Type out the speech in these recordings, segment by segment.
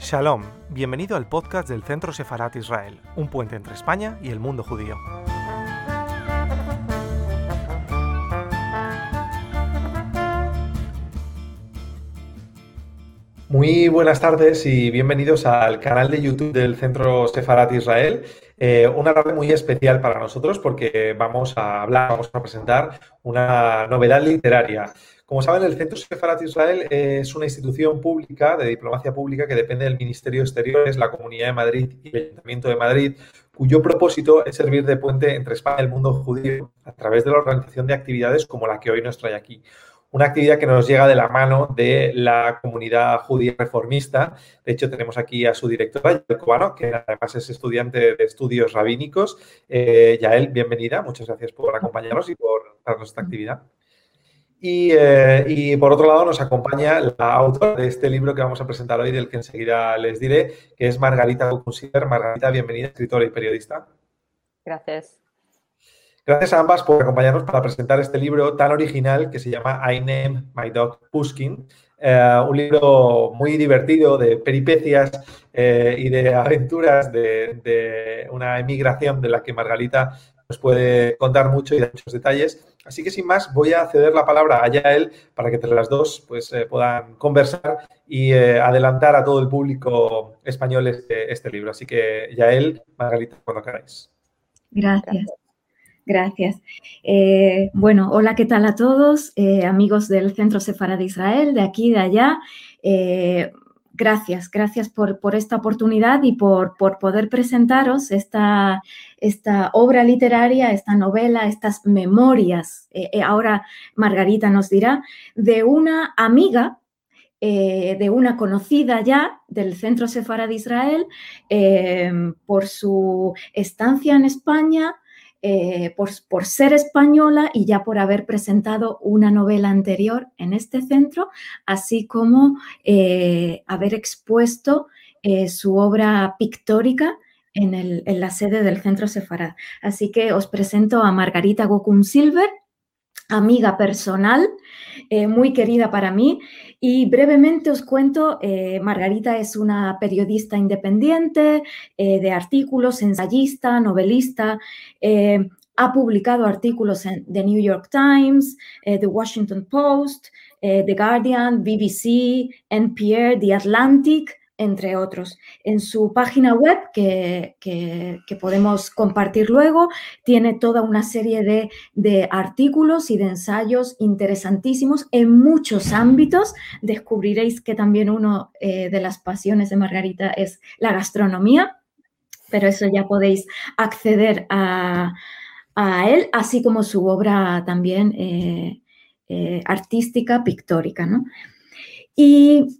Shalom, bienvenido al podcast del Centro Sefarat Israel, un puente entre España y el mundo judío. Muy buenas tardes y bienvenidos al canal de YouTube del Centro Sefarat Israel. Una tarde muy especial para nosotros porque vamos a presentar una novedad literaria. Como saben, el Centro Sefarat Israel es una institución pública de diplomacia pública que depende del Ministerio de Exteriores, la Comunidad de Madrid y el Ayuntamiento de Madrid, cuyo propósito es servir de puente entre España y el mundo judío a través de la organización de actividades como la que hoy nos trae aquí. Una actividad que nos llega de la mano de la comunidad judía reformista. De hecho, tenemos aquí a su directora, Yael Cubano, que además es estudiante de estudios rabínicos. Yael, bienvenida. Muchas gracias por acompañarnos y por darnos esta actividad. Y por otro lado nos acompaña la autora de este libro que vamos a presentar hoy, del que enseguida les diré, que es Margarita Gokun-Silver. Margarita, bienvenida, escritora y periodista. Gracias. Gracias a ambas por acompañarnos para presentar este libro tan original que se llama I Named My Dog Pushkin. Un libro muy divertido de peripecias y de aventuras de una emigración de la que Margarita nos puede contar mucho y dar muchos detalles. Así que sin más voy a ceder la palabra a Yael para que entre las dos puedan conversar y adelantar a todo el público español este libro. Así que Yael, Margarita, cuando queráis. Gracias. Bueno, hola, ¿qué tal a todos? Amigos del Centro Sefarat Israel, de aquí y de allá. Gracias por esta oportunidad y por poder presentaros esta obra literaria, esta novela, estas memorias. Ahora Margarita nos dirá, de una amiga, de una conocida ya del Centro Sefarat Israel, por su estancia en España, por ser española y ya por haber presentado una novela anterior en este centro, así como haber expuesto su obra pictórica en la sede del Centro Sefarat. Así que os presento a Margarita Gokun-Silver, amiga personal, muy querida para mí, y brevemente os cuento, Margarita es una periodista independiente, de artículos, ensayista, novelista, ha publicado artículos en The New York Times, The Washington Post, The Guardian, BBC, NPR, The Atlantic, entre otros. En su página web, que podemos compartir luego, tiene toda una serie de artículos y de ensayos interesantísimos en muchos ámbitos. Descubriréis que también una de las pasiones de Margarita es la gastronomía, pero eso ya podéis acceder a él, así como su obra también artística, pictórica, ¿no? Y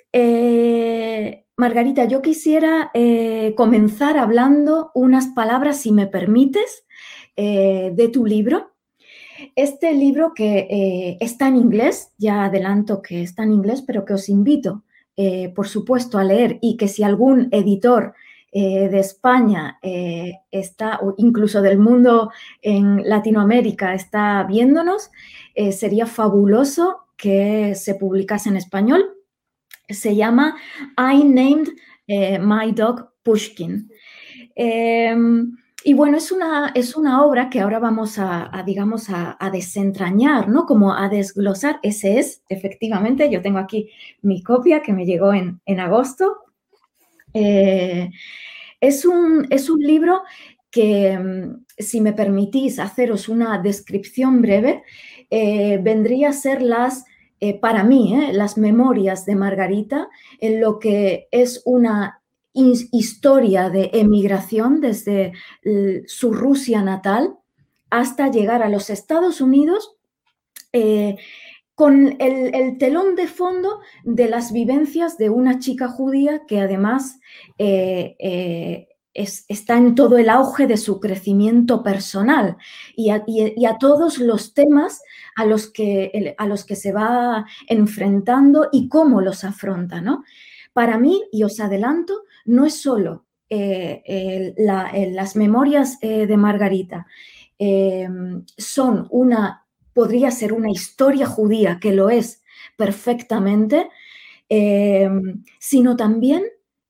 Margarita, yo quisiera comenzar hablando unas palabras, si me permites, de tu libro. Este libro que está en inglés, ya adelanto que está en inglés, pero que os invito, por supuesto, a leer, y que si algún editor de España está, o incluso del mundo en Latinoamérica está viéndonos, sería fabuloso que se publicase en español. Se llama I Named My Dog Pushkin. Y bueno, es una obra que ahora vamos digamos, a desentrañar, ¿no? Como a desglosar. Ese es, efectivamente, yo tengo aquí mi copia que me llegó en agosto. Es un libro que, si me permitís haceros una descripción breve, vendría a ser para mí, las memorias de Margarita, en lo que es una historia de emigración desde su Rusia natal hasta llegar a los Estados Unidos, con el telón de fondo de las vivencias de una chica judía que además está en todo el auge de su crecimiento personal y a todos los temas a los que se va enfrentando y cómo los afronta, ¿no? Para mí, y os adelanto, no es solo las memorias de Margarita, podría ser una historia judía, que lo es perfectamente, sino también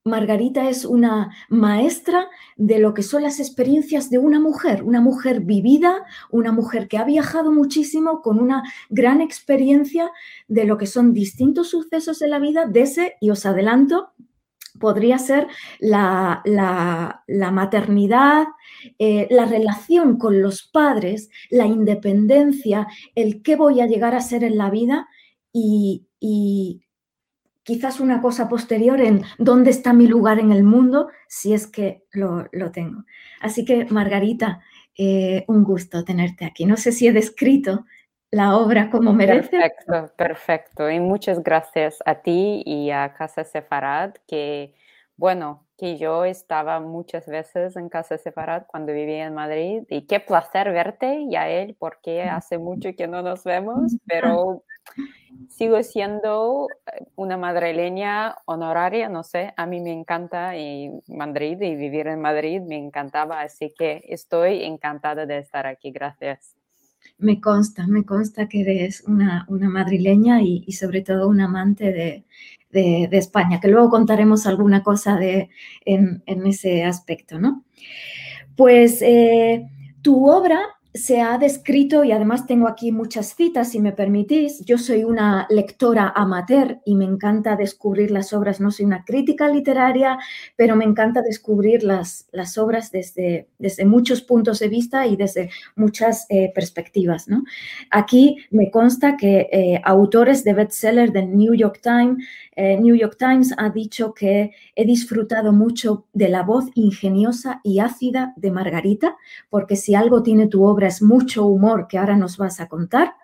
Margarita es una maestra de lo que son las experiencias de una mujer vivida, una mujer que ha viajado muchísimo con una gran experiencia de lo que son distintos sucesos de la vida, de ese, y os adelanto, podría ser la maternidad, la relación con los padres, la independencia, el qué voy a llegar a ser en la vida y quizás una cosa posterior en dónde está mi lugar en el mundo, si es que lo tengo. Así que, Margarita, un gusto tenerte aquí. No sé si he descrito la obra como merece. Perfecto, perfecto. Y muchas gracias a ti y a Casa Sefarad, que, bueno, que yo estaba muchas veces en Casa Sefarad cuando vivía en Madrid. Y qué placer verte, Yael, porque hace mucho que no nos vemos, pero sigo siendo una madrileña honoraria, no sé, a mí me encanta Madrid y vivir en Madrid me encantaba, así que estoy encantada de estar aquí. Gracias. Me consta que eres una madrileña y sobre todo un amante de España, que luego contaremos alguna cosa en ese aspecto, ¿no? Pues tu obra se ha descrito, y además tengo aquí muchas citas, si me permitís. Yo soy una lectora amateur y me encanta descubrir las obras. No soy una crítica literaria, pero me encanta descubrir las obras desde muchos puntos de vista y desde muchas perspectivas, ¿no? Aquí me consta que autores de bestseller del New York Times ha dicho que he disfrutado mucho de la voz ingeniosa y ácida de Margarita, porque si algo tiene tu obra es mucho humor, que ahora nos vas a contar.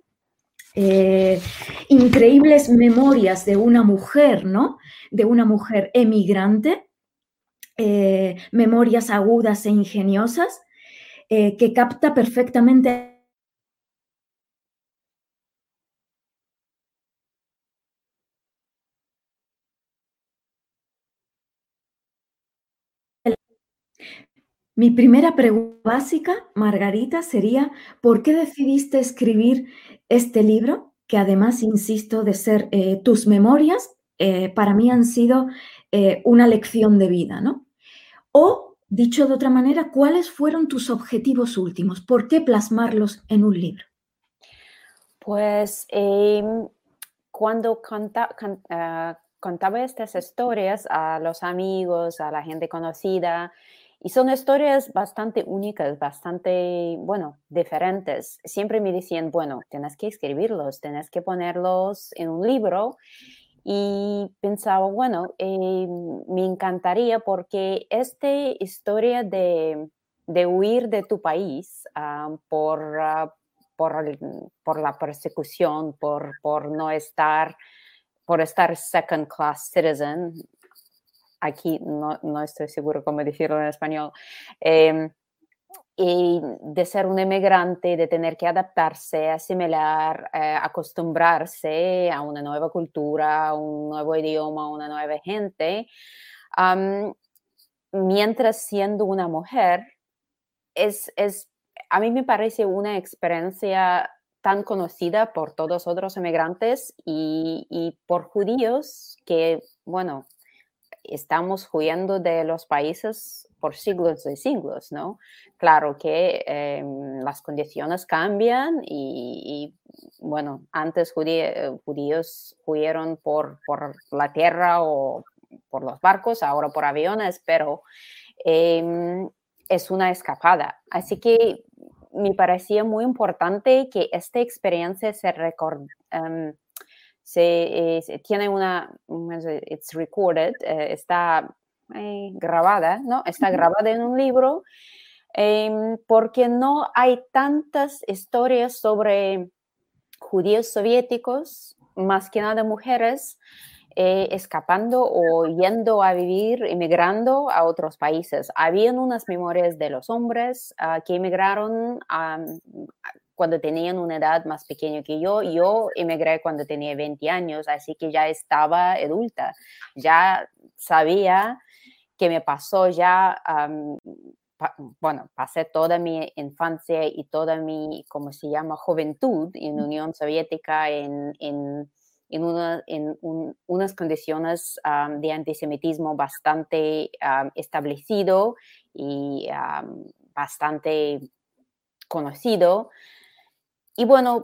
Increíbles memorias de una mujer, ¿no? De una mujer emigrante, memorias agudas e ingeniosas, que capta perfectamente Mi primera pregunta básica, Margarita, sería, ¿por qué decidiste escribir este libro? Que además, insisto, de ser tus memorias, para mí han sido una lección de vida, ¿no? O, dicho de otra manera, ¿cuáles fueron tus objetivos últimos? ¿Por qué plasmarlos en un libro? Pues cuando contaba estas historias a los amigos, a la gente conocida, y son historias bastante únicas, bastante, bueno, diferentes. Siempre me decían, bueno, tienes que escribirlos, tienes que ponerlos en un libro. Y pensaba, bueno, me encantaría porque esta historia de huir de tu país por la persecución, por no estar, por estar second class citizen, aquí no estoy seguro cómo decirlo en español, y de ser un emigrante, de tener que adaptarse, asimilar, acostumbrarse a una nueva cultura, a un nuevo idioma, a una nueva gente, um, mientras siendo una mujer, a mí me parece una experiencia tan conocida por todos otros emigrantes y por judíos que, bueno, estamos huyendo de los países por siglos y siglos, ¿no? Claro que las condiciones cambian bueno, antes judíos huyeron por la tierra o por los barcos, ahora por aviones, pero es una escapada. Así que me parecía muy importante que esta experiencia tiene it's recorded, está grabada, ¿no? Está grabada en un libro, porque no hay tantas historias sobre judíos soviéticos, más que nada mujeres, escapando o yendo a vivir, emigrando a otros países. Habían unas memorias de los hombres que emigraron cuando tenían una edad más pequeña que yo. Yo emigré cuando tenía 20 años, así que ya estaba adulta. Ya sabía qué me pasó, ya, bueno, pasé toda mi infancia y toda mi, ¿cómo se llama?, juventud en Unión Soviética, en unas condiciones de antisemitismo bastante establecido y bastante conocido. Y bueno,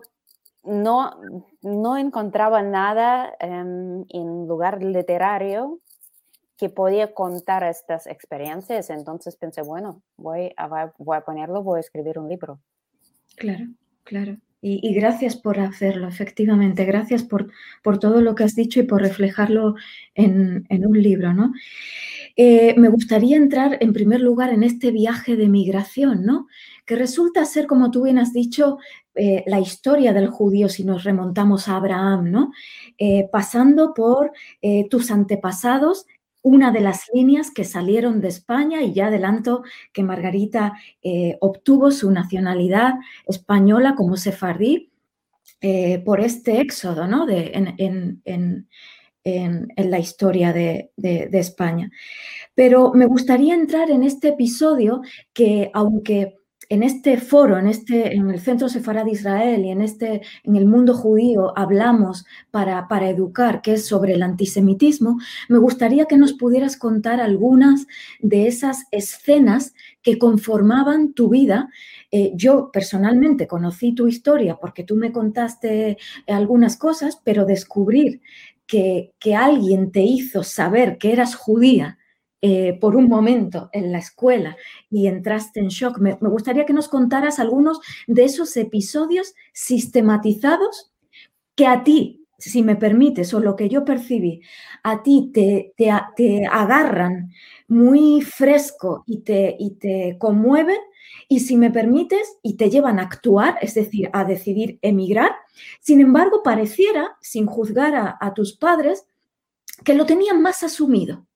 no encontraba nada en lugar literario que podía contar estas experiencias. Entonces pensé, bueno, voy a ponerlo, voy a escribir un libro. Claro, claro. Y gracias por hacerlo, efectivamente. Gracias por todo lo que has dicho y por reflejarlo en un libro, ¿no? Me gustaría entrar, en primer lugar, en este viaje de migración, ¿no? Que resulta ser, como tú bien has dicho, la historia del judío, si nos remontamos a Abraham, ¿no? Pasando por tus antepasados, una de las líneas que salieron de España, y ya adelanto que Margarita obtuvo su nacionalidad española como sefardí por este éxodo, ¿no? En la historia de España. Pero me gustaría entrar en este episodio que, aunque en este foro, en el Centro Sefarad de Israel y en el mundo judío hablamos para educar, que es sobre el antisemitismo, me gustaría que nos pudieras contar algunas de esas escenas que conformaban tu vida. Yo personalmente conocí tu historia porque tú me contaste algunas cosas, pero descubrir que alguien te hizo saber que eras judía por un momento en la escuela y entraste en shock. Me gustaría que nos contaras algunos de esos episodios sistematizados que a ti, si me permites, o lo que yo percibí, a ti te agarran muy fresco y te conmueven, y si me permites, y te llevan a actuar, es decir, a decidir emigrar. Sin embargo, pareciera, sin juzgar a tus padres, que lo tenían más asumido.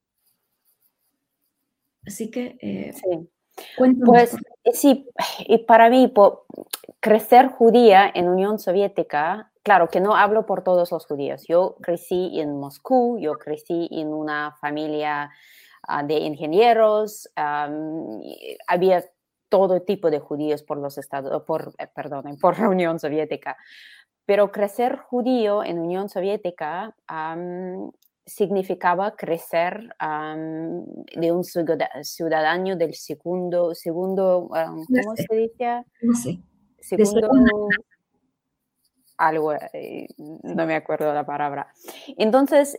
Así que, Sí. cuéntanos. Pues sí, y para mí, crecer judía en Unión Soviética, claro que no hablo por todos los judíos. Yo crecí en Moscú, yo crecí en una familia de ingenieros, había todo tipo de judíos por la Unión Soviética. Pero crecer judío en Unión Soviética significaba crecer de un ciudadano del segundo ¿cómo se dice? No sé. Segundo, algo, no me acuerdo la palabra. Entonces,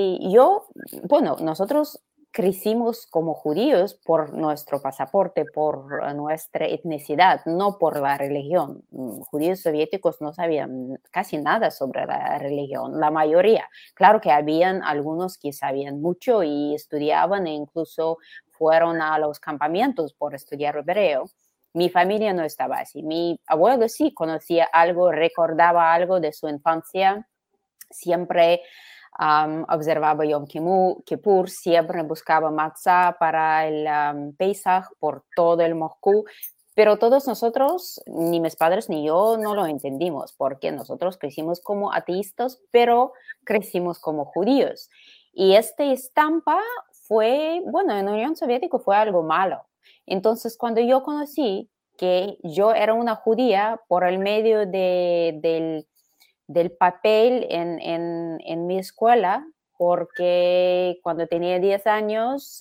nosotros crecimos como judíos por nuestro pasaporte, por nuestra etnicidad, no por la religión. Judíos soviéticos no sabían casi nada sobre la religión, la mayoría. Claro que habían algunos que sabían mucho y estudiaban e incluso fueron a los campamentos por estudiar hebreo. Mi familia no estaba así. Mi abuelo sí conocía algo, recordaba algo de su infancia, siempre observaba Yom Kippur, siempre buscaba matzah para el Pesach por todo el Moscú, pero todos nosotros, ni mis padres ni yo, no lo entendimos, porque nosotros crecimos como ateístas, pero crecimos como judíos. Y esta estampa fue, bueno, en la Unión Soviética fue algo malo. Entonces, cuando yo conocí que yo era una judía por el medio del papel en mi escuela, porque cuando tenía 10 años,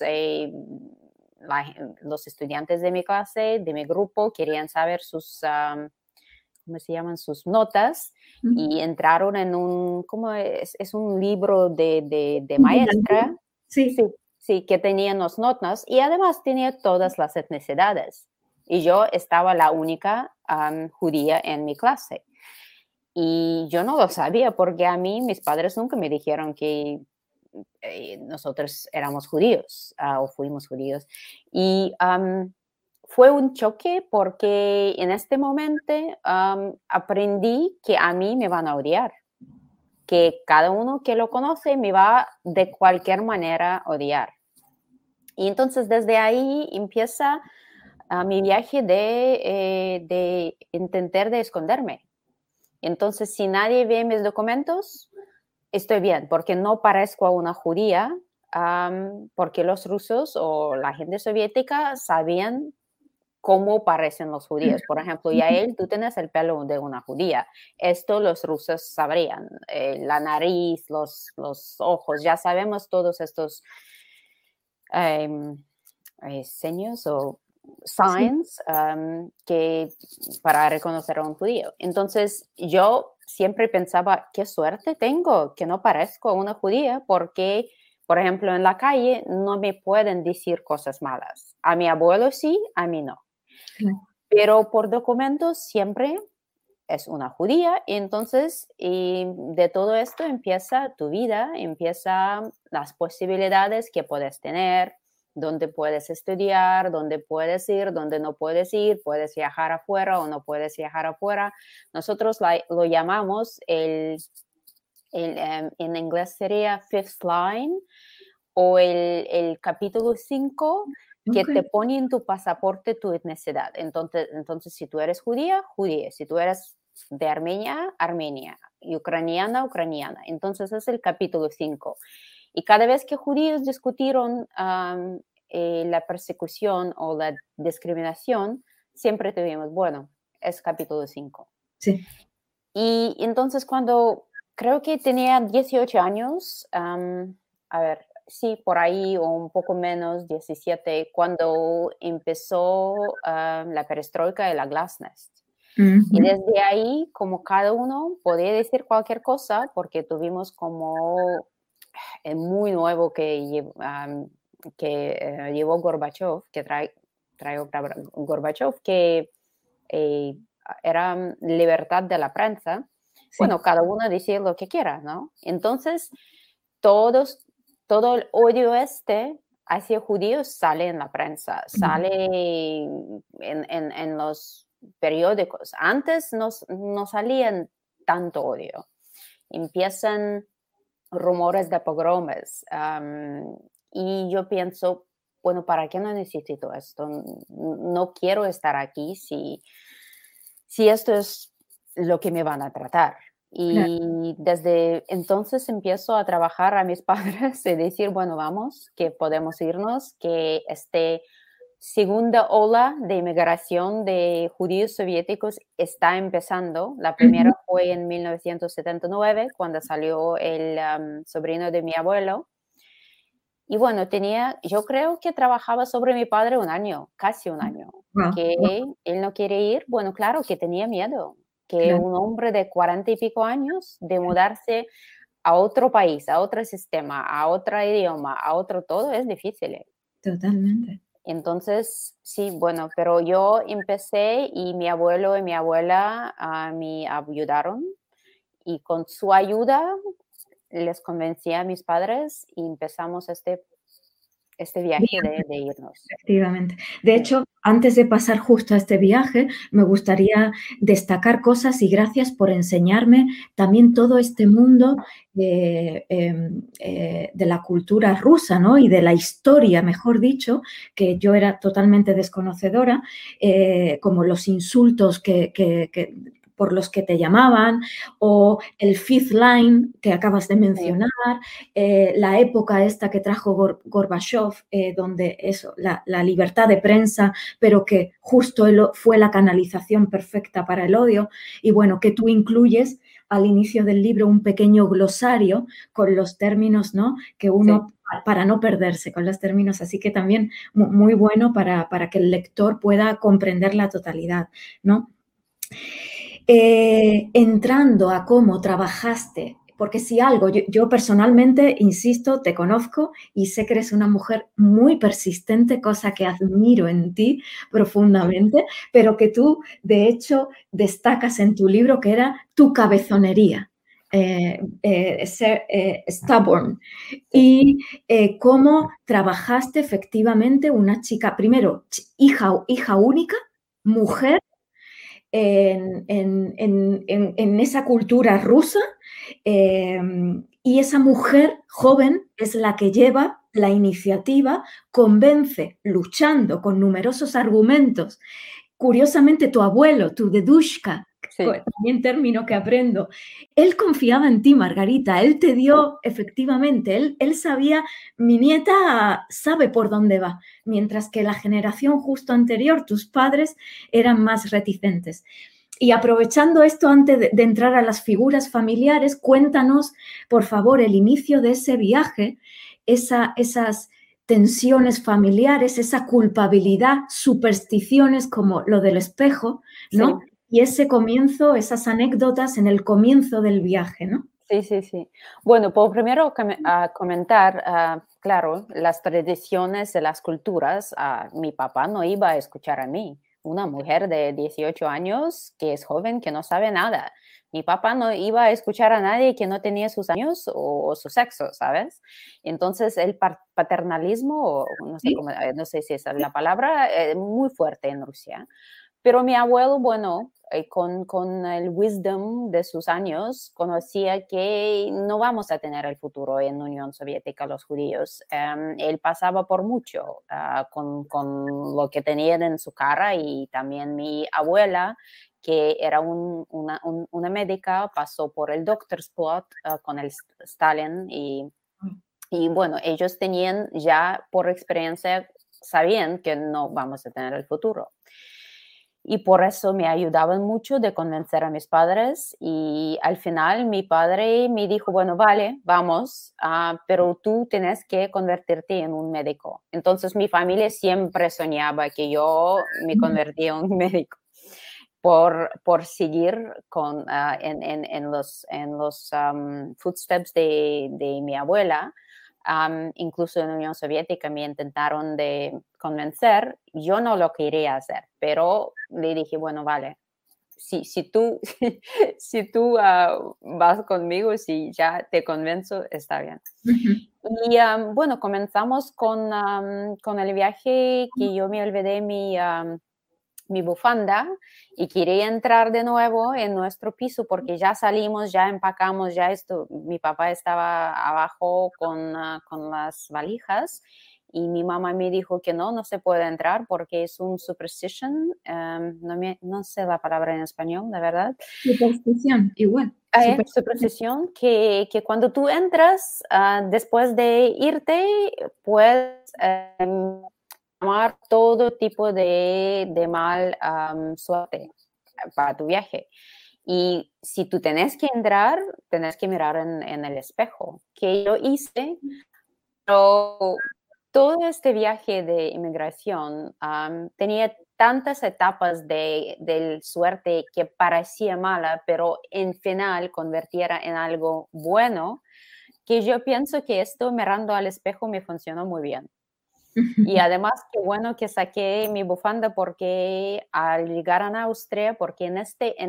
los estudiantes de mi clase, de mi grupo, querían saber ¿cómo se llaman? Sus notas, y entraron en ¿cómo es? Es un libro de maestra. Sí. Sí, que tenían las notas y además tenía todas las etnicidades. Y yo estaba la única judía en mi clase. Y yo no lo sabía porque a mí mis padres nunca me dijeron que nosotros éramos judíos o fuimos judíos. Y fue un choque porque en este momento aprendí que a mí me van a odiar, que cada uno que lo conoce me va de cualquier manera a odiar. Y entonces desde ahí empieza mi viaje de intentar de esconderme. Entonces, si nadie ve mis documentos, estoy bien, porque no parezco a una judía, porque los rusos o la gente soviética sabían cómo parecen los judíos. Por ejemplo, Yael, tú tienes el pelo de una judía. Esto los rusos sabrían. La nariz, los ojos, ya sabemos todos estos seños o signs que para reconocer a un judío. Entonces, yo siempre pensaba, qué suerte tengo que no parezco una judía, porque, por ejemplo, en la calle no me pueden decir cosas malas. A mi abuelo sí, a mí no. Pero por documentos siempre es una judía, y entonces de todo esto empieza tu vida, empiezan las posibilidades que puedes tener, dónde puedes estudiar, dónde puedes ir, dónde no puedes ir, puedes viajar afuera o no puedes viajar afuera. Nosotros lo llamamos en inglés sería fifth line, o el capítulo 5, que te pone en tu pasaporte tu etnicidad. Entonces, si tú eres judía, judía. Si tú eres de Armenia, Armenia. Y ucraniana, ucraniana. Entonces, es el capítulo 5. Y cada vez que judíos discutieron la persecución o la discriminación, siempre tuvimos, bueno, es capítulo 5. Sí. Y entonces, cuando creo que tenía 18 años, a ver, sí, por ahí o un poco menos, 17, cuando empezó la perestroika y la glasnost. Y desde ahí, como cada uno podía decir cualquier cosa, porque tuvimos como muy nuevo que llevó Gorbachev, que trajo Gorbachev, que era libertad de la prensa. Sí. Bueno, cada uno decía lo que quiera, ¿no? Entonces, todo el odio hacia judíos sale en la prensa, sale en los periódicos. Antes no salían tanto odio. Empiezan rumores de pogromes. Y yo pienso, bueno, ¿para qué no necesito esto? No quiero estar aquí si esto es lo que me van a tratar. Y desde entonces empiezo a trabajar a mis padres y decir, bueno, vamos, que podemos irnos, que segunda ola de inmigración de judíos soviéticos está empezando. La primera fue en 1979, cuando salió el sobrino de mi abuelo. Y bueno, yo creo que trabajaba sobre mi padre un año, casi un año, que él no quiere ir. Bueno, claro que tenía miedo, que un hombre de 40 y pico años, de mudarse a otro país, a otro sistema, a otro idioma, a otro todo, es difícil. Totalmente. Entonces, sí, bueno, pero yo empecé y mi abuelo y mi abuela me ayudaron, y con su ayuda les convencí a mis padres y empezamos este viaje de irnos. Efectivamente. De hecho, antes de pasar justo a este viaje, me gustaría destacar cosas, y gracias por enseñarme también todo este mundo de la cultura rusa, ¿no? Y de la historia, mejor dicho, que yo era totalmente desconocedora, como los insultos por los que te llamaban, o el fifth line que acabas de mencionar, la época esta que trajo Gorbachev, donde eso, la libertad de prensa, pero que justo fue la canalización perfecta para el odio. Y bueno, que tú incluyes al inicio del libro un pequeño glosario con los términos, ¿no? Que uno, para no perderse con los términos, así que también muy bueno para que el lector pueda comprender la totalidad, ¿no? Entrando a cómo trabajaste, porque si algo, yo personalmente, insisto, te conozco y sé que eres una mujer muy persistente, cosa que admiro en ti profundamente, pero que tú, de hecho, destacas en tu libro que era tu cabezonería. Ser stubborn, y cómo trabajaste efectivamente una chica, primero, hija única, mujer, en esa cultura rusa, y esa mujer joven es la que lleva la iniciativa, convence, luchando con numerosos argumentos. Curiosamente, tu abuelo, tu dedushka, Sí. también término que aprendo. Él confiaba en ti, Margarita, él te dio, efectivamente, él sabía, mi nieta sabe por dónde va, mientras que la generación justo anterior, tus padres, eran más reticentes. Y aprovechando esto, antes de entrar a las figuras familiares, cuéntanos, por favor, el inicio de ese viaje, esas tensiones familiares, esa culpabilidad, supersticiones como lo del espejo, ¿no? Sí. Y ese comienzo, esas anécdotas en el comienzo del viaje, ¿no? Sí, sí, sí. Bueno, pues primero comentar, claro, las tradiciones de las culturas. Mi papá no iba a escuchar a mí, una mujer de 18 años que es joven, que no sabe nada. Mi papá no iba a escuchar a nadie que no tenía sus años o su sexo, ¿sabes? Entonces, el paternalismo, no sé, Sí. no sé si esa es la palabra, muy fuerte en Rusia. Pero mi abuelo, bueno, con el wisdom de sus años, conocía que no vamos a tener el futuro en Unión Soviética los judíos. Él pasaba por mucho con lo que tenían en su cara, y también mi abuela, que era una médica, pasó por el Doctor's Plot con el Stalin, y bueno, ellos tenían ya por experiencia, sabían que no vamos a tener el futuro. Y por eso me ayudaban mucho de convencer a mis padres, y al final mi padre me dijo, bueno, vale, vamos, pero tú tienes que convertirte en un médico. Entonces mi familia siempre soñaba que yo me convertía en un médico por seguir en los footsteps de mi abuela. Incluso en la Unión Soviética me intentaron de convencer, yo no lo quería hacer, pero le dije, bueno, vale, si tú, si tú vas conmigo, si ya te convenzo, está bien. Y bueno, comenzamos con el viaje, que yo me olvidé mi bufanda y quería entrar de nuevo en nuestro piso porque ya salimos, ya empacamos, ya esto, mi papá estaba abajo con las valijas, y mi mamá me dijo que no se puede entrar porque es un superstition, no sé la palabra en español, la verdad. Superstición, igual. Superstición, que cuando tú entras, después de irte, puedes tomar todo tipo de mal suerte para tu viaje. Y si tú tenés que entrar, tenés que mirar en el espejo, que yo hice, pero todo este viaje de inmigración tenía tantas etapas de suerte que parecía mala, pero en final convirtiera en algo bueno, que yo pienso que esto mirando al espejo me funcionó muy bien. Y además, qué bueno que saqué mi bufanda, porque al llegar a Austria, porque en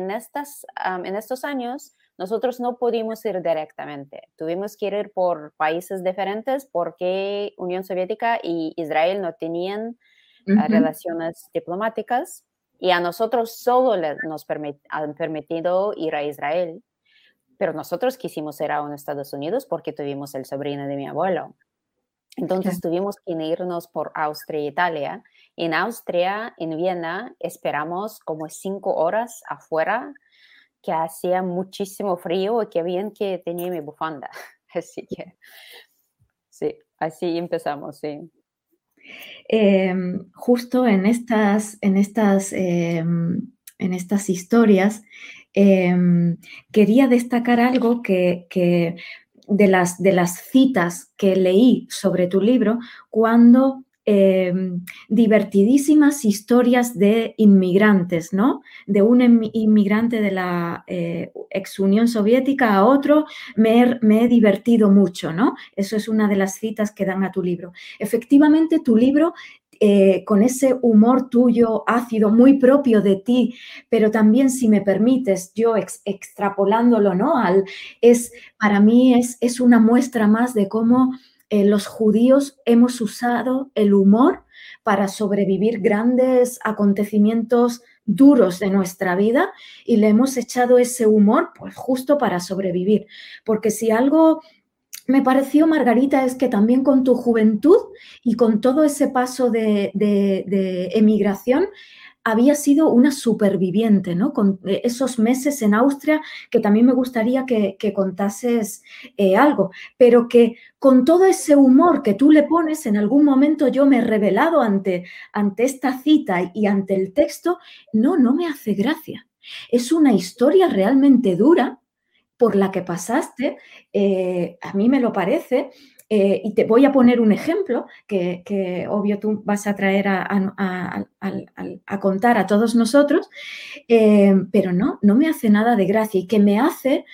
estos años nosotros no pudimos ir directamente. Tuvimos que ir por países diferentes porque Unión Soviética y Israel no tenían relaciones diplomáticas, y a nosotros solo nos han permitido ir a Israel. Pero nosotros quisimos ir a Estados Unidos porque tuvimos el sobrino de mi abuelo. Entonces tuvimos que irnos por Austria e Italia. En Austria, en Viena, esperamos como 5 horas afuera, que hacía muchísimo frío, y qué bien que tenía mi bufanda. Así que, sí, así empezamos, sí. Justo en estas historias, quería destacar algo que de las citas que leí sobre tu libro, cuando divertidísimas historias de inmigrantes, ¿no? De un inmigrante de la ex Unión Soviética a otro, me he divertido mucho, ¿no? Eso es una de las citas que dan a tu libro. Efectivamente, tu libro, con ese humor tuyo ácido, muy propio de ti, pero también, si me permites, yo extrapolándolo, ¿no? Para mí es una muestra más de cómo los judíos hemos usado el humor para sobrevivir grandes acontecimientos duros de nuestra vida, y le hemos echado ese humor pues justo para sobrevivir. Porque si algo me pareció, Margarita, es que también con tu juventud y con todo ese paso de emigración, había sido una superviviente, ¿no? Con esos meses en Austria, que también me gustaría que contases algo, pero que con todo ese humor que tú le pones, en algún momento yo me he revelado ante esta cita y ante el texto, no me hace gracia. Es una historia realmente dura por la que pasaste, a mí me lo parece, y te voy a poner un ejemplo que obvio tú vas a traer a contar a todos nosotros, pero no me hace nada de gracia y que me hace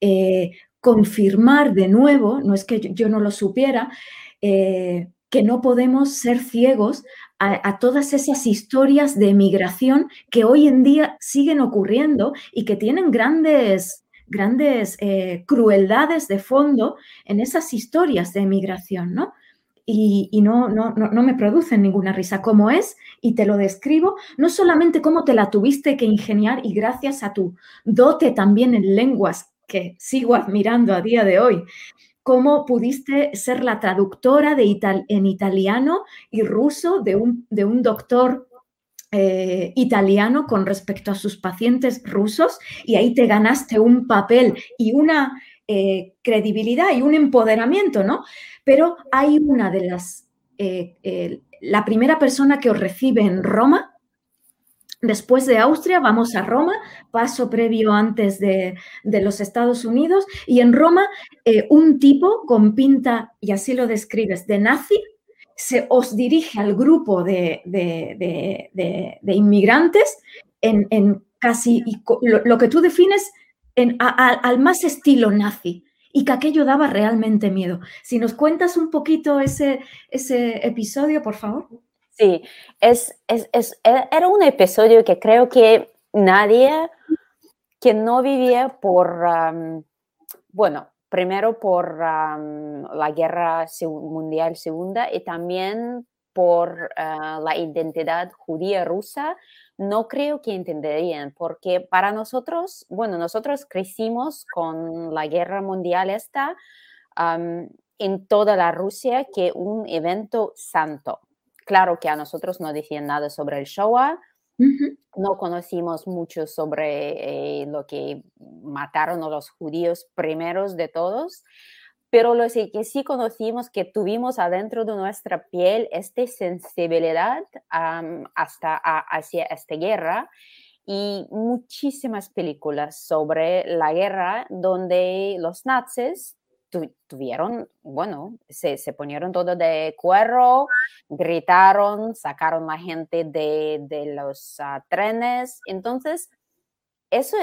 confirmar de nuevo, no es que yo no lo supiera, que no podemos ser ciegos a todas esas historias de migración que hoy en día siguen ocurriendo y que tienen grandes crueldades de fondo en esas historias de migración, ¿no? Y no me producen ninguna risa, como es, y te lo describo, no solamente cómo te la tuviste que ingeniar y gracias a tu dote también en lenguas, que sigo admirando a día de hoy, cómo pudiste ser la traductora en italiano y ruso de un doctor italiano con respecto a sus pacientes rusos, y ahí te ganaste un papel y una credibilidad y un empoderamiento, ¿no? Pero hay una de las, la primera persona que os recibe en Roma, después de Austria, vamos a Roma, paso previo antes de los Estados Unidos, y en Roma un tipo con pinta, y así lo describes, de nazi, se os dirige al grupo de inmigrantes en casi lo que tú defines al más estilo nazi, y que aquello daba realmente miedo. Si nos cuentas un poquito ese episodio, por favor. Sí, era un episodio que creo que nadie que no vivía por, bueno, primero por la Guerra Mundial Segunda y también por la identidad judía rusa, no creo que entenderían, porque para nosotros, bueno, nosotros crecimos con la Guerra Mundial esta en toda la Rusia, que un evento santo. Claro que a nosotros no decían nada sobre el Shoah, no conocimos mucho sobre lo que mataron a los judíos primeros de todos, pero lo que sí conocimos, que tuvimos adentro de nuestra piel esta sensibilidad hacia esta guerra, y muchísimas películas sobre la guerra donde los nazis tuvieron, bueno, se ponieron todo de cuero, gritaron, sacaron a la gente de los trenes. Entonces, eso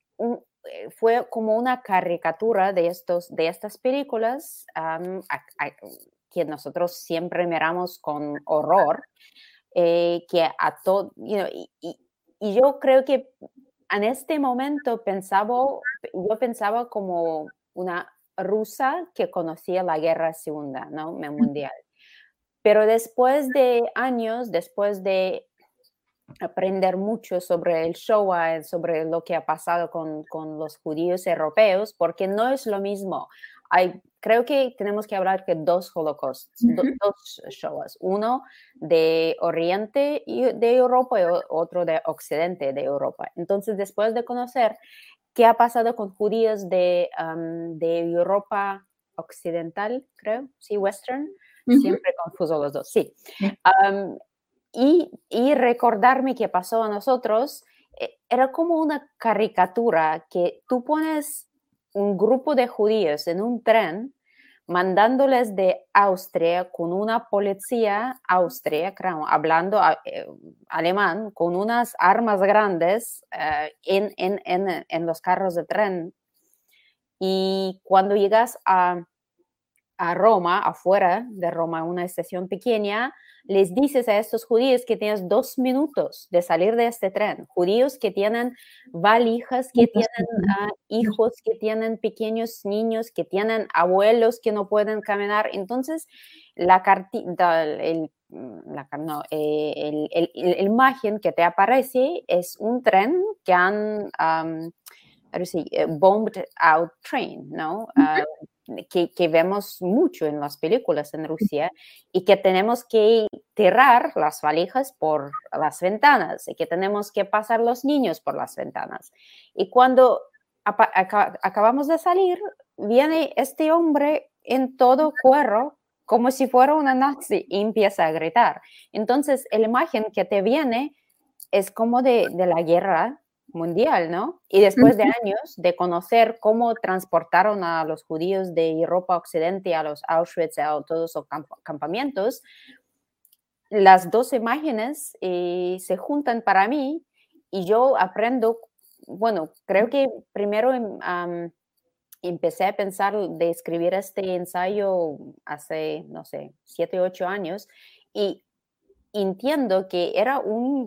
fue como una caricatura de estas películas que nosotros siempre miramos con horror, que a todo, y yo creo que en este momento yo pensaba como una rusa que conocía la Guerra Segunda, ¿no? Mundial. Pero después de años, después de aprender mucho sobre el Shoah, sobre lo que ha pasado con los judíos europeos, porque no es lo mismo. Creo que tenemos que hablar de dos holocausts, dos Shoahs, uno de Oriente de Europa y otro de Occidente de Europa. Entonces, después de conocer qué ha pasado con judíos de Europa Occidental, creo, sí, Western, siempre confuso los dos, sí. Y recordarme qué pasó a nosotros, era como una caricatura que tú pones un grupo de judíos en un tren, mandándoles de Austria con una policía austríaca, hablando alemán, con unas armas grandes en los carros de tren. Y cuando llegas a Roma, afuera de Roma, una estación pequeña, les dices a estos judíos que tienes 2 minutos de salir de este tren. Judíos que tienen valijas, que tienen hijos, que tienen pequeños niños, que tienen abuelos que no pueden caminar. Entonces, la imagen que te aparece es un tren que han bombed out train, ¿no? que vemos mucho en las películas en Rusia, y que tenemos que tirar las valijas por las ventanas y que tenemos que pasar los niños por las ventanas. Y cuando acabamos de salir, viene este hombre en todo cuero, como si fuera una nazi, y empieza a gritar. Entonces, la imagen que te viene es como de la guerra mundial, ¿no? Y después de años de conocer cómo transportaron a los judíos de Europa Occidente a los Auschwitz, a todos los campamentos, las dos imágenes se juntan para mí y yo aprendo, bueno, creo que primero empecé a pensar de escribir este ensayo hace, no sé, 7, 8 años, y entiendo que era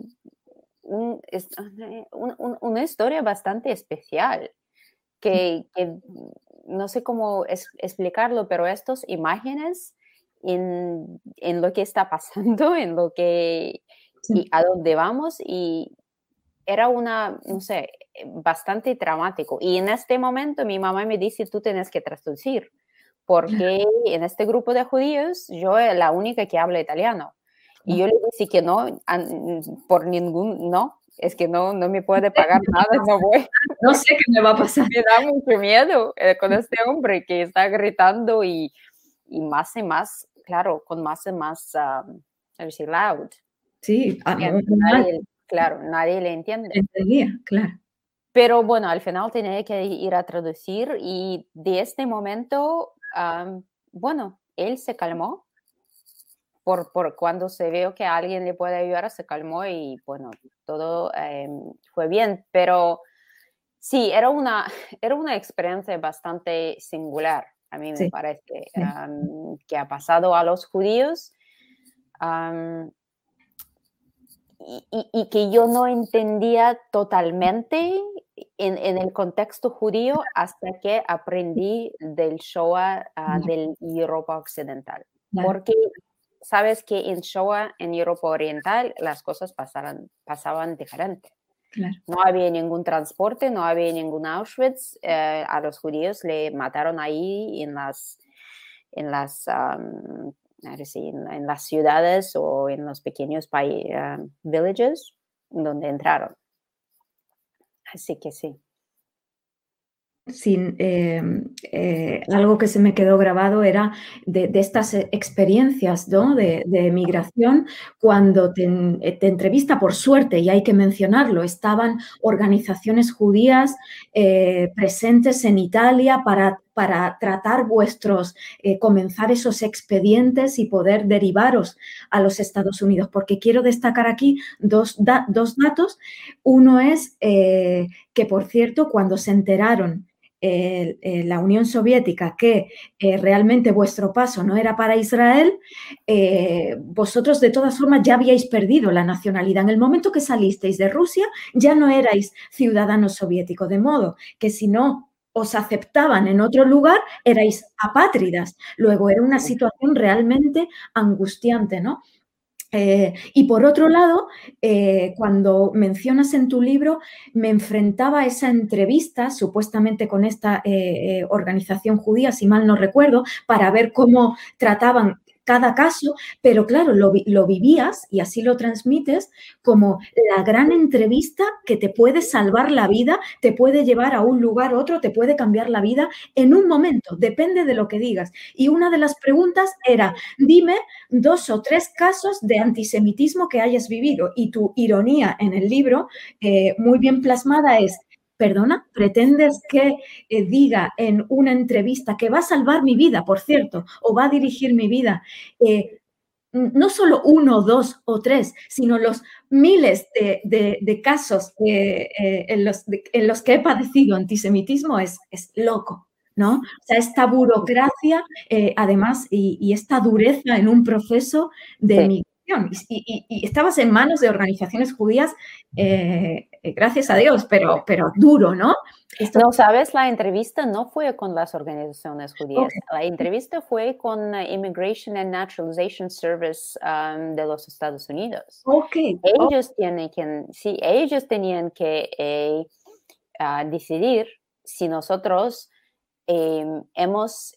una historia bastante especial, que no sé cómo explicarlo, pero estas imágenes en lo que está pasando, en lo que, y a dónde vamos, y era no sé, bastante dramático. Y en este momento mi mamá me dice, tú tienes que traducir, porque en este grupo de judíos yo era la única que habla italiano. Y yo le dije que no, por no, es que no me puede pagar nada, no voy. No sé qué me va a pasar. Me da mucho miedo con este hombre que está gritando y más y más, claro, con más y más, loud. Sí, nadie le entiende. Entendía, claro. Pero bueno, al final tenía que ir a traducir y de este momento, bueno, él se calmó. Por cuando se vio que alguien le puede ayudar, se calmó y bueno, todo fue bien. Pero sí, era una experiencia bastante singular, a mí me parece, que ha pasado a los judíos y que yo no entendía totalmente en el contexto judío hasta que aprendí del Shoah del Europa Occidental. Porque sabes que en Shoah, en Europa Oriental, las cosas pasaban diferente. Claro. No había ningún transporte, no había ningún Auschwitz. A los judíos le mataron ahí en las ciudades o en los pequeños villages donde entraron. Así que sí. Algo que se me quedó grabado era de estas experiencias, ¿no? de migración, cuando te entrevista, por suerte, y hay que mencionarlo, estaban organizaciones judías presentes en Italia para tratar comenzar esos expedientes y poder derivaros a los Estados Unidos, porque quiero destacar aquí dos datos. Uno es que, por cierto, cuando se enteraron la Unión Soviética que realmente vuestro paso no era para Israel, vosotros de todas formas ya habíais perdido la nacionalidad. En el momento que salisteis de Rusia ya no erais ciudadanos soviéticos, de modo que si no os aceptaban en otro lugar, erais apátridas. Luego era una situación realmente angustiante, ¿no? Y por otro lado, cuando mencionas en tu libro, me enfrentaba a esa entrevista, supuestamente con esta organización judía, si mal no recuerdo, para ver cómo trataban cada caso, pero claro, lo vivías y así lo transmites como la gran entrevista que te puede salvar la vida, te puede llevar a un lugar u otro, te puede cambiar la vida en un momento, depende de lo que digas. Y una de las preguntas era, dime 2 o 3 casos de antisemitismo que hayas vivido, y tu ironía en el libro, muy bien plasmada, es: perdona, ¿pretendes que diga en una entrevista que va a salvar mi vida, por cierto, o va a dirigir mi vida, no solo 1, 2 o 3, sino los miles de casos en los que he padecido antisemitismo? Es loco, ¿no? O sea, esta burocracia, además, y esta dureza en un proceso de migración. Y estabas en manos de organizaciones judías, gracias a Dios, pero duro, ¿no? No, sabes, la entrevista no fue con las organizaciones judías. Okay. La entrevista fue con Immigration and Naturalization Service de los Estados Unidos. Okay. Ellos tenían que decidir si nosotros hemos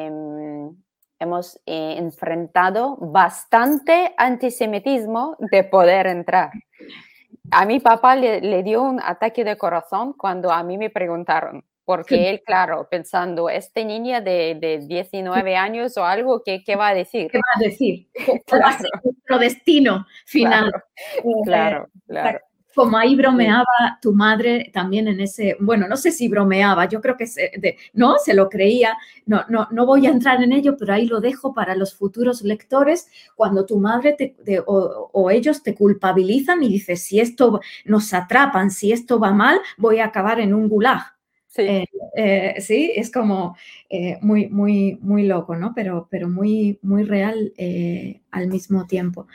enfrentado bastante antisemitismo de poder entrar. A mi papá le dio un ataque de corazón cuando a mí me preguntaron, porque él, claro, pensando, niña de 19 años o algo, ¿qué va a decir? ¿Qué va a decir? Claro, Nuestro destino final. claro. Como ahí bromeaba tu madre también en ese, bueno, no sé si bromeaba, yo creo que no, se lo creía, no voy a entrar en ello, pero ahí lo dejo para los futuros lectores, cuando tu madre o ellos te culpabilizan y dices, si esto nos atrapan, si esto va mal, voy a acabar en un gulag. Sí, sí, es como muy, muy, muy loco, ¿no? Pero muy, muy real al mismo tiempo.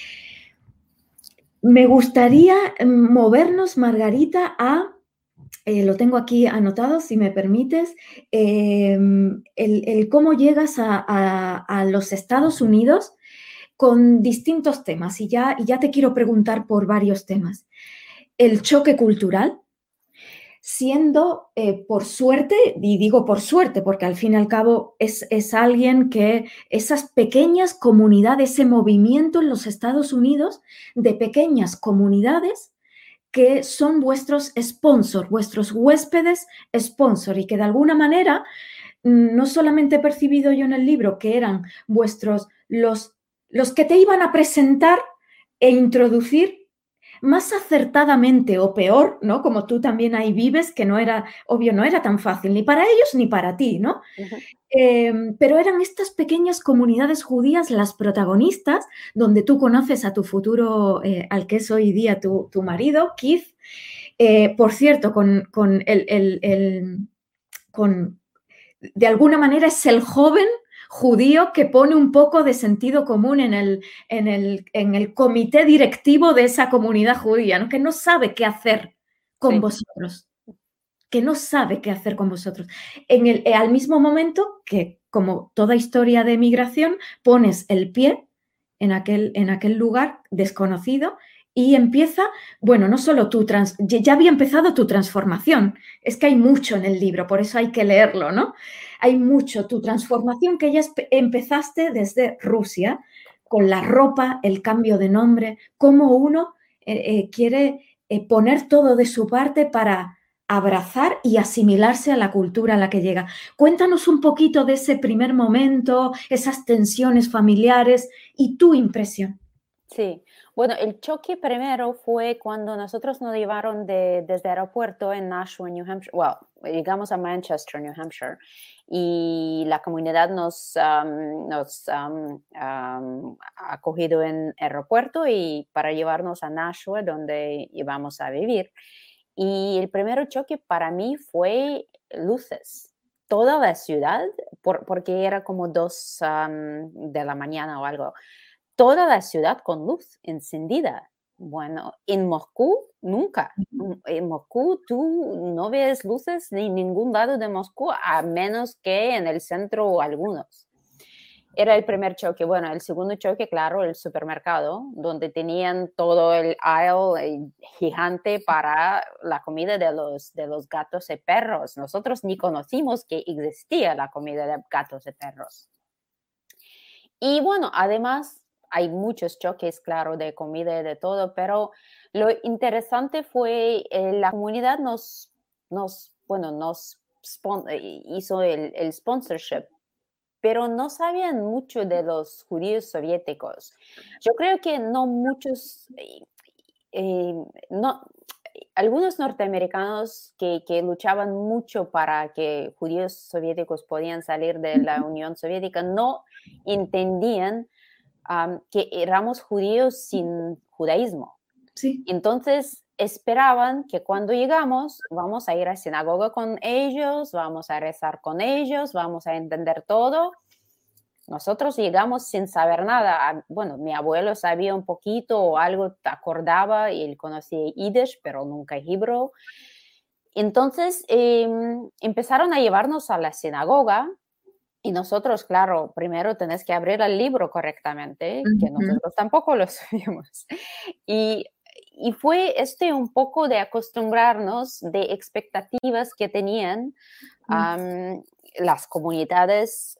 Me gustaría movernos, Margarita, lo tengo aquí anotado, si me permites, el cómo llegas a los Estados Unidos con distintos temas. Y ya te quiero preguntar por varios temas. El choque cultural, siendo por suerte, y digo por suerte porque al fin y al cabo es alguien que esas pequeñas comunidades, ese movimiento en los Estados Unidos de pequeñas comunidades que son vuestros sponsors, vuestros huéspedes sponsor, y que de alguna manera no solamente he percibido yo en el libro que eran los que te iban a presentar e introducir más acertadamente o peor, ¿no? Como tú también ahí vives, que no era, obvio, no era tan fácil ni para ellos ni para ti, ¿no? Pero eran estas pequeñas comunidades judías las protagonistas, donde tú conoces a tu futuro, al que es hoy día tu marido, Keith. Por cierto, de alguna manera es el joven judío que pone un poco de sentido común en el comité directivo de esa comunidad judía, ¿no? Que no sabe qué hacer con vosotros. Que no sabe qué hacer con vosotros. Al mismo momento que, como toda historia de migración, pones el pie en aquel lugar desconocido y empieza, bueno, no solo ya había empezado tu transformación, es que hay mucho en el libro, por eso hay que leerlo, ¿no? Hay mucho, tu transformación que ya empezaste desde Rusia, con la ropa, el cambio de nombre, cómo uno quiere poner todo de su parte para abrazar y asimilarse a la cultura a la que llega. Cuéntanos un poquito de ese primer momento, esas tensiones familiares y tu impresión. Sí, bueno, el choque primero fue cuando nosotros nos llevaron desde el aeropuerto en Nashua, New Hampshire, llegamos a Manchester, New Hampshire, y la comunidad nos ha acogido en el aeropuerto y para llevarnos a Nashua, donde íbamos a vivir. Y el primer choque para mí fue luces. Toda la ciudad, porque era como 2 de la mañana o algo, toda la ciudad con luz encendida. Bueno, en Moscú nunca. En Moscú tú no ves luces ni en ningún lado de Moscú, a menos que en el centro algunos. Era el primer choque. Bueno, el segundo choque, claro, el supermercado, donde tenían todo el aisle gigante para la comida de los gatos y perros. Nosotros ni conocimos que existía la comida de gatos y perros. Y bueno, además hay muchos choques, claro, de comida y de todo, pero lo interesante fue la comunidad hizo el sponsorship, pero no sabían mucho de los judíos soviéticos. Yo creo que no muchos, algunos norteamericanos que luchaban mucho para que judíos soviéticos podían salir de la Unión Soviética no entendían que éramos judíos sin judaísmo. Sí. Entonces esperaban que cuando llegamos vamos a ir a sinagoga con ellos, vamos a rezar con ellos, vamos a entender todo. Nosotros llegamos sin saber nada. Bueno, mi abuelo sabía un poquito o algo, acordaba, y él conocía Yiddish, pero nunca hebreo. Entonces empezaron a llevarnos a la sinagoga. Y nosotros, claro, primero tenés que abrir el libro correctamente, que nosotros tampoco lo sabíamos. Y fue un poco de acostumbrarnos de expectativas que tenían las comunidades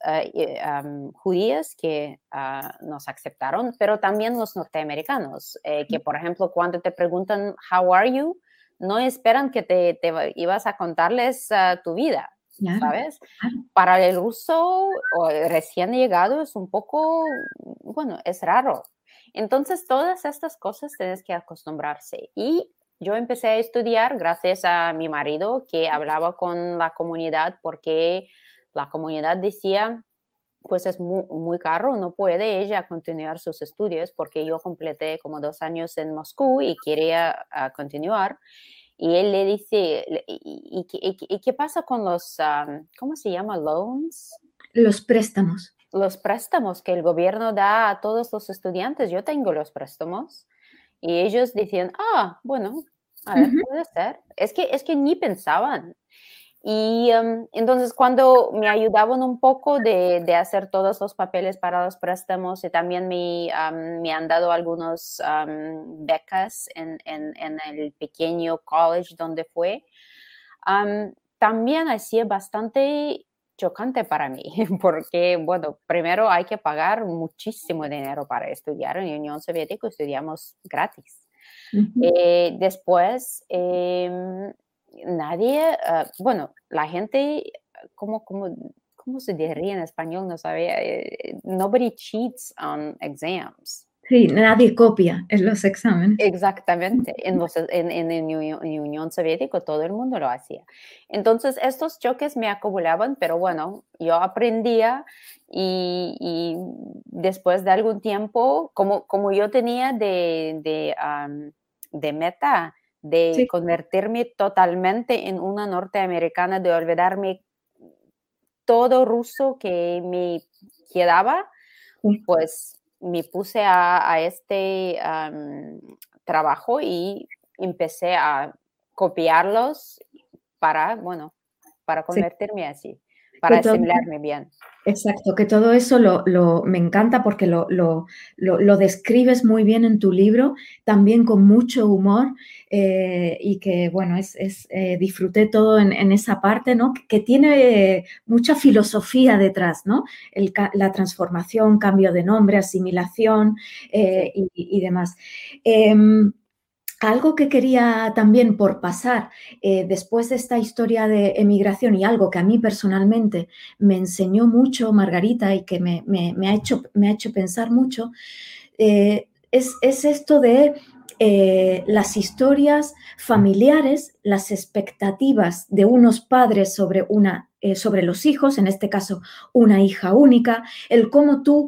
judías que nos aceptaron, pero también los norteamericanos, que por ejemplo cuando te preguntan how are you, no esperan que te ibas a contarles tu vida, Claro, ¿sabes? claro. Para el ruso o el recién llegado es un poco, bueno, es raro. Entonces todas estas cosas tienes que acostumbrarse. Y yo empecé a estudiar gracias a mi marido que hablaba con la comunidad porque la comunidad decía, pues es muy, muy caro, no puede ella continuar sus estudios porque yo completé como 2 años en Moscú y quería continuar. Y él le dice, ¿y qué pasa con los, ¿cómo se llama? Loans. Los préstamos. Los préstamos que el gobierno da a todos los estudiantes. Yo tengo los préstamos. Y ellos decían, bueno, a ver, puede ser. Es que ni pensaban. Y entonces cuando me ayudaban un poco de hacer todos los papeles para los préstamos y también me han dado algunas becas en el pequeño college donde fue, también ha sido bastante chocante para mí, porque, bueno, primero hay que pagar muchísimo dinero para estudiar. En la Unión Soviética estudiamos gratis. Después, nadie, bueno, la gente, ¿cómo se diría en español? No sabía. Nobody cheats on exams. Sí, nadie copia en los exámenes. Exactamente. En Unión Soviética todo el mundo lo hacía. Entonces, estos choques me acumulaban, pero bueno, yo aprendía y después de algún tiempo, como yo tenía de meta de convertirme totalmente en una norteamericana, de olvidarme todo ruso que me quedaba, pues me puse a este trabajo y empecé a copiarlos para convertirme así, para asimilarme bien. Exacto, que todo eso me encanta porque lo describes muy bien en tu libro, también con mucho humor y que, bueno, disfruté todo en esa parte, ¿no? Que tiene mucha filosofía detrás, ¿no? La transformación, cambio de nombre, asimilación y demás. Algo que quería también por pasar después de esta historia de emigración y algo que a mí personalmente me enseñó mucho Margarita y que me ha hecho pensar mucho, es esto de las historias familiares, las expectativas de unos padres sobre los hijos, en este caso una hija única, el cómo tú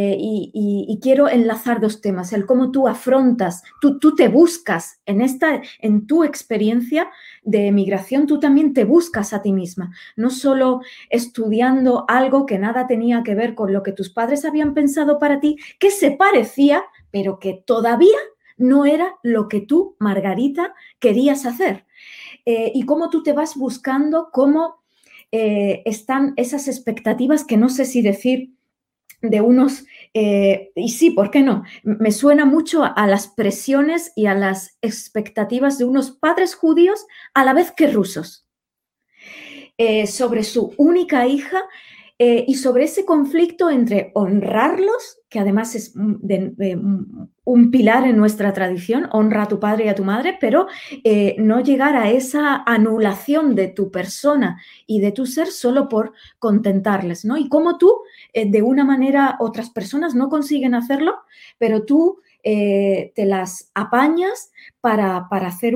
y quiero enlazar 2 temas, el cómo tú afrontas, tú te buscas en tu experiencia de emigración, tú también te buscas a ti misma, no solo estudiando algo que nada tenía que ver con lo que tus padres habían pensado para ti, que se parecía, pero que todavía no era lo que tú, Margarita, querías hacer. Y cómo tú te vas buscando, cómo están esas expectativas que no sé si decir de unos, y sí, ¿por qué no? Me suena mucho a las presiones y a las expectativas de unos padres judíos a la vez que rusos, sobre su única hija y sobre ese conflicto entre honrarlos, que además es un pilar en nuestra tradición, honra a tu padre y a tu madre, pero no llegar a esa anulación de tu persona y de tu ser solo por contentarles, ¿no? Y cómo tú, de una manera, otras personas no consiguen hacerlo, pero tú te las apañas para hacer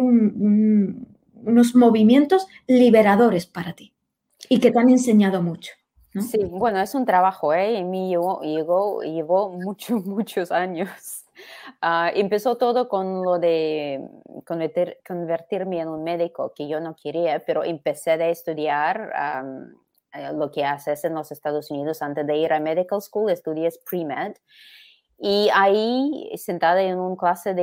unos movimientos liberadores para ti y que te han enseñado mucho, ¿no? Sí, bueno, es un trabajo, y mí llevó muchos años. Empezó todo con lo de convertirme en un médico que yo no quería, pero empecé a estudiar lo que haces en los Estados Unidos antes de ir a medical school, estudias pre-med. Y ahí, sentada en una clase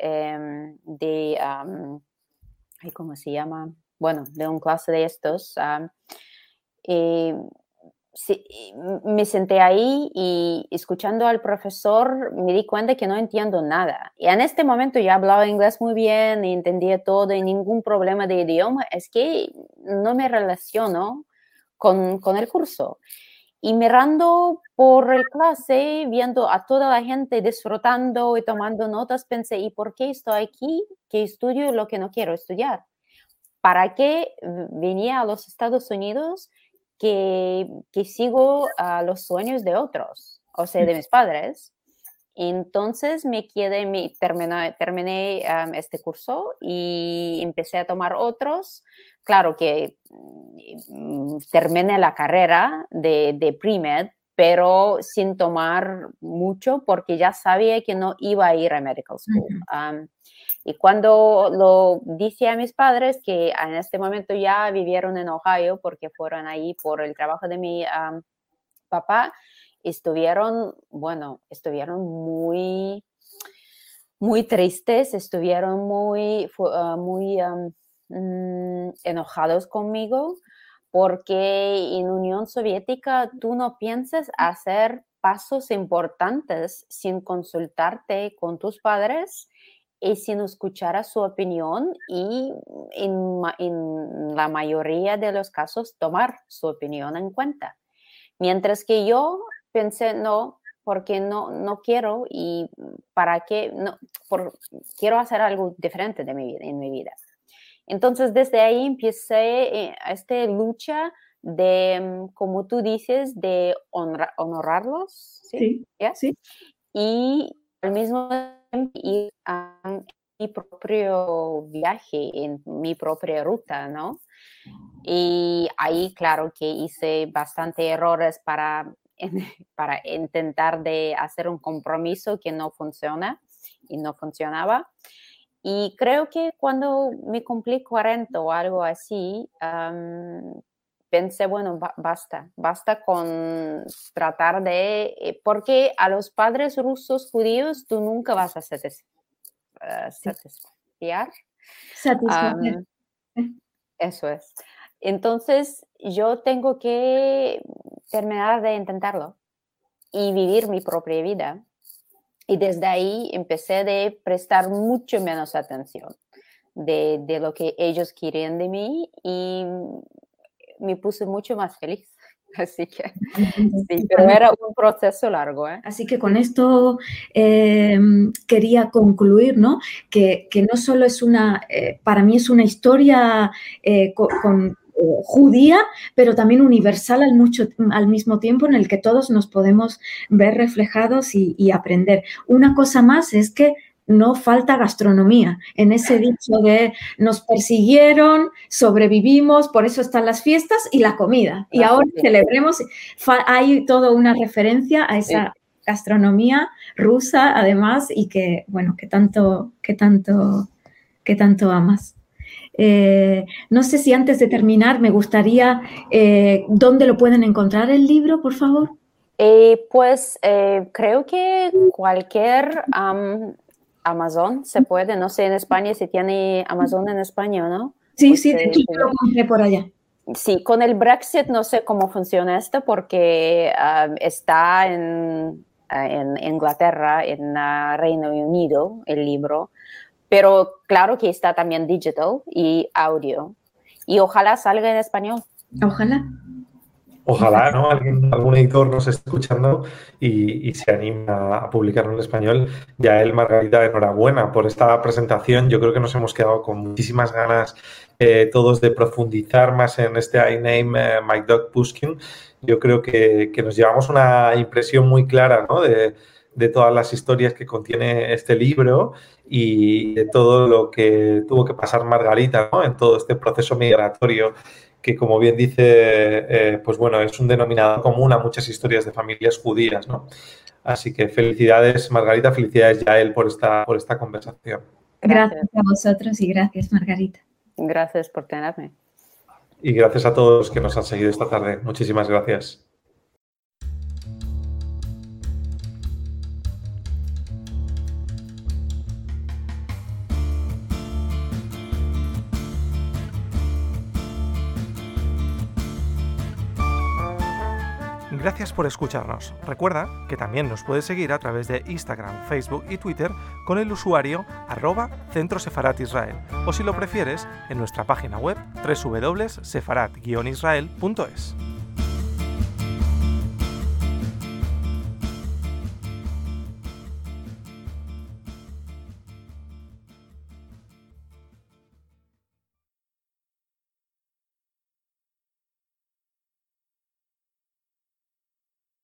¿cómo se llama? Bueno, de una clase de estos, sí, me senté ahí y escuchando al profesor me di cuenta que no entiendo nada. Y en este momento ya hablaba inglés muy bien y entendía todo y ningún problema de idioma. Es que no me relaciono con el curso. Y mirando por el clase, viendo a toda la gente disfrutando y tomando notas, pensé, ¿y por qué estoy aquí? Que estudio lo que no quiero estudiar. ¿Para qué venía a los Estados Unidos que sigo los sueños de otros? O sea, de mis padres. Entonces terminé este curso y empecé a tomar otros. Claro que terminé la carrera de pre-med, pero sin tomar mucho porque ya sabía que no iba a ir a medical school. Y cuando lo dije a mis padres, que en este momento ya vivieron en Ohio porque fueron ahí por el trabajo de mi papá, estuvieron muy, muy tristes, estuvieron muy enojados conmigo, porque en Unión Soviética tú no piensas hacer pasos importantes sin consultarte con tus padres y sin escuchar a su opinión y en la mayoría de los casos tomar su opinión en cuenta. Mientras que yo pensé, no, porque no quiero y para qué, no, quiero hacer algo diferente en mi vida. Entonces, desde ahí empecé esta lucha de, como tú dices, de honorarlos, ¿sí? Sí, sí. Y al mismo tiempo ir a mi propio viaje, en mi propia ruta, ¿no? Y ahí, claro, que hice bastante errores para intentar de hacer un compromiso que no funciona y no funcionaba. Y creo que cuando me cumplí 40 o algo así, pensé, bueno, basta con tratar de, porque a los padres rusos judíos tú nunca vas a satisfacer. Eso es. Entonces, yo tengo que terminar de intentarlo y vivir mi propia vida. Y desde ahí empecé de prestar mucho menos atención de lo que ellos querían de mí y me puse mucho más feliz. Así que sí, pero era un proceso largo, ¿eh? Así que con esto quería concluir, ¿no? Que no solo es para mí es una historia judía, pero también universal al mismo tiempo, en el que todos nos podemos ver reflejados y aprender. Una cosa más es que no falta gastronomía. En ese dicho de nos persiguieron, sobrevivimos, por eso están las fiestas y la comida. Y ahora celebremos. Hay toda una referencia a esa gastronomía rusa, además, y que, bueno, que tanto amas. No sé si antes de terminar me gustaría, ¿dónde lo pueden encontrar el libro, por favor? Pues creo que cualquier Amazon se puede, no sé en España si tiene Amazon en España, ¿no? Sí, sí, de hecho yo lo compré por allá. Sí, con el Brexit no sé cómo funciona esto porque está en Inglaterra, en Reino Unido, el libro, pero claro que está también digital y audio. Y ojalá salga en español. Ojalá. Ojalá, ¿no? Algún editor nos esté escuchando y se anima a publicarlo en español. Yael, Margarita, enhorabuena por esta presentación. Yo creo que nos hemos quedado con muchísimas ganas todos de profundizar más en este I Name My Dog Pushkin. Yo creo que nos llevamos una impresión muy clara, ¿no? de todas las historias que contiene este libro y de todo lo que tuvo que pasar Margarita, ¿no? En todo este proceso migratorio que, como bien dice, pues bueno, es un denominador común a muchas historias de familias judías, ¿no? Así que felicidades, Margarita, felicidades, Yael, por esta conversación. Gracias a vosotros y gracias, Margarita. Gracias por tenerme. Y gracias a todos los que nos han seguido esta tarde. Muchísimas gracias. Gracias por escucharnos. Recuerda que también nos puedes seguir a través de Instagram, Facebook y Twitter con el usuario @Centro Sefarat Israel, o si lo prefieres, en nuestra página web www.sefarat-israel.es.